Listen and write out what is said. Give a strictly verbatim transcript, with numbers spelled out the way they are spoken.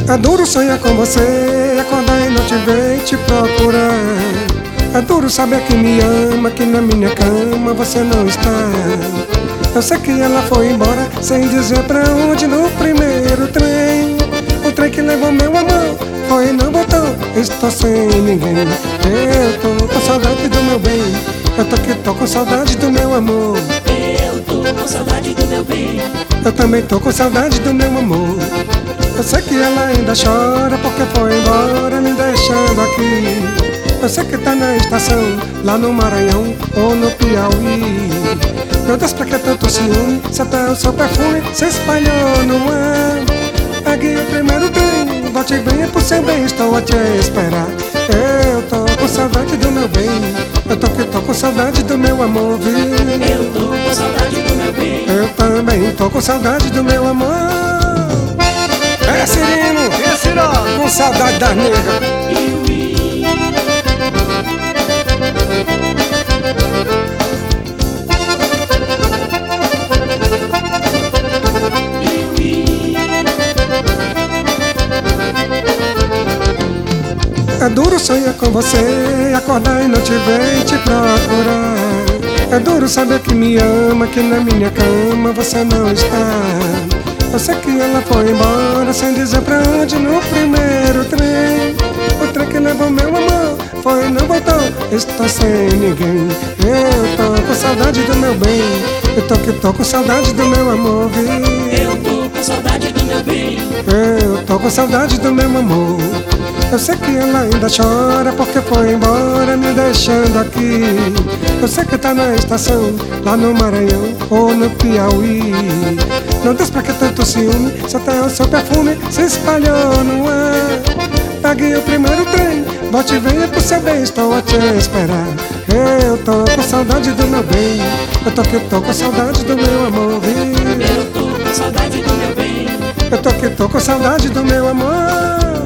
É duro sonhar com você, acordar e não te ver e te procurar. É duro saber que me ama, que na minha cama você não está. Eu sei que ela foi embora sem dizer pra onde no primeiro trem. O trem que levou meu amor foi e não voltou, estou sem ninguém. Eu tô com saudade do meu bem, eu tô que tô com saudade do meu amor. Eu tô com saudade do meu bem, eu também tô com saudade do meu amor. Eu sei que ela ainda chora porque foi embora me deixando aqui. Eu sei que tá na estação, lá no Maranhão ou no Piauí. Meu Deus, pra que tanto ciúme, se até o seu perfume se espalhou no ar. Pegue o primeiro trem, volte e venha pro seu bem, estou a te esperar. Eu tô com saudade do meu bem, eu tô que tô com saudade do meu amor, viu? eu tô com saudade do meu bem. Eu também tô com saudade do meu amor. É Cirino, E Ciró? com saudade da nega. É duro sonhar com você, acordar e não te ver e te procurar. É duro saber que me ama, que na minha cama você não está. Eu sei que ela foi embora sem dizer pra onde no primeiro trem. O trem que levou meu amor foi e não voltou, estou sem ninguém. Eu tô com saudade do meu bem, eu tô que tô com saudade do meu amor, viu? Eu tô com saudade do meu bem, Eu tô com saudade do meu amor. Eu sei que ela ainda chora porque foi embora me deixando aqui. Eu sei que tá na estação, lá no Maranhão ou no Piauí. Não Deus, pra que tanto ciúme, se até o seu perfume se espalhou no ar. Pegue o primeiro trem, volte e venha pro seu bem, estou a te esperar. Eu tô com saudade do meu bem, eu tô que tô com saudade do meu amor, viu? eu tô com saudade do meu bem. Eu tô que tô com saudade do meu amor.